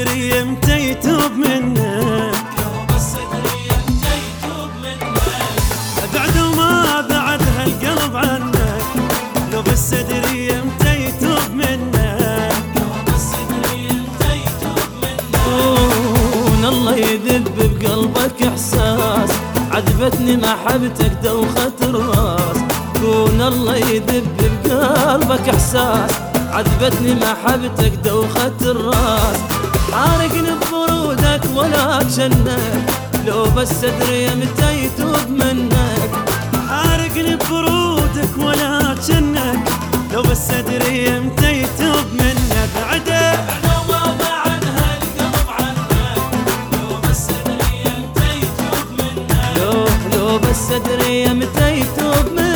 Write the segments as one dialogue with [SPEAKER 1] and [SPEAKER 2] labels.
[SPEAKER 1] ادري امتى يتوب منك،
[SPEAKER 2] لو بس ادري امتى يتوب منك.
[SPEAKER 1] بعد وما بعد هالقلب عنك، لو بس ادري امتى يتوب منك،
[SPEAKER 2] لو بس ادري امتى يتوب منك.
[SPEAKER 3] كون الله يذب بقلبك احساس، عذبتني محبتك دوخة الراس. كون الله يذب بقلبك احساس، عذبتني محبتك دوخة الراس. حارقني ببرودك ولا تشنك، لو بس ادري متى يتوب منك.
[SPEAKER 1] حارقني ببرودك ولا تشنك، لو بس ادري امتى يتوب منك. بعده
[SPEAKER 2] بعد وما بعد هالقلب عنك، لو بس ادري امتى يتوب منك.
[SPEAKER 3] لو بس ادري متى يتوب منك.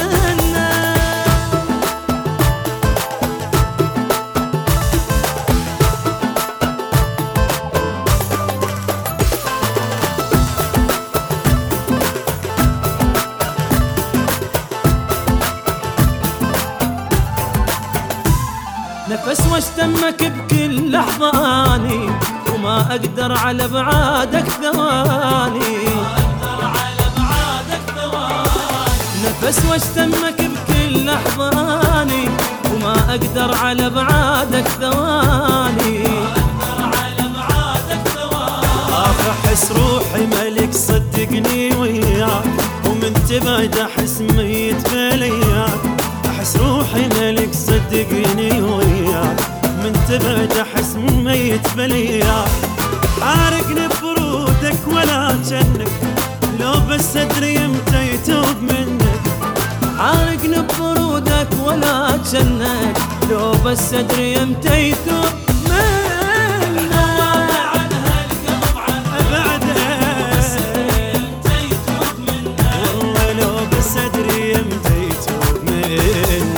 [SPEAKER 3] نفس واشتمك بكل لحظة اني، وما اقدر على بعادك ثواني.
[SPEAKER 2] اقدر على بعادك ثواني.
[SPEAKER 3] نفس واشتمك بكل لحظة اني، وما اقدر على بعادك ثواني.
[SPEAKER 2] اقدر على بعادك ثواني.
[SPEAKER 1] احس روحي ملك صدقني وياك، ومن تبعد احس ميت بلياك. احس روحي ملك صدقني وياك، من تبعد احس ميت بلياك. حارقني ببرودك ولا تشنك، لو بس ادري امتى يتوب منك.
[SPEAKER 3] حارقني ببرودك ولا تشنك، لو بس ادري امتى يتوب منك.
[SPEAKER 2] بعد هالقلب عنك،
[SPEAKER 1] بعده
[SPEAKER 2] بس ادري امتى يتوب منك.
[SPEAKER 1] والله لو بس ادري امتى يتوب منك.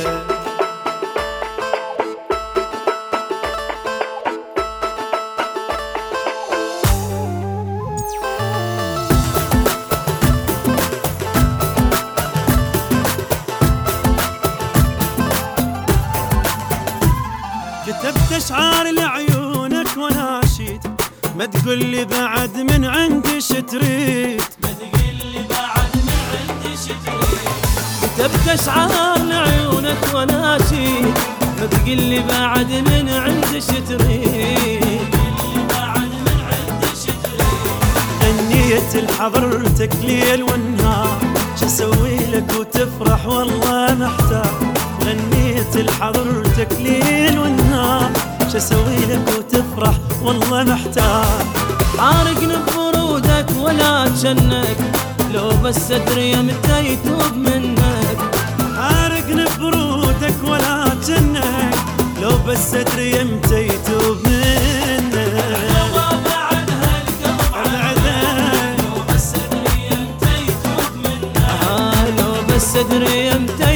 [SPEAKER 1] كتبت اشعار لعيونك وناشيد، ما تقول لي بعد من عندي شتريد.
[SPEAKER 2] ما تقل لي بعد من عندي شتريد.
[SPEAKER 3] كتبت اشعار لعيونك وناشيد، ما تقل لي بعد من عند شتريد.
[SPEAKER 2] بعد من عندي شتريد.
[SPEAKER 1] غنيت لحضرتك ليل والنهار، شسوي لك وتفرح والله محتار. غنيت لحضرتك ليل والنهار، شسوي لك وتفرح والله محتار.
[SPEAKER 3] حارقني ببرودك ولا تشنك، لو بس ادري متى يتوب منك.
[SPEAKER 1] حارقني ببرودك ولا تشنك، لو بس ادري امتى يتوب منك.
[SPEAKER 2] وما بعد هالقلب عنك،
[SPEAKER 1] العذاب
[SPEAKER 2] لو بس ادري امتى يتوب منك.
[SPEAKER 3] لو بس ادري امتى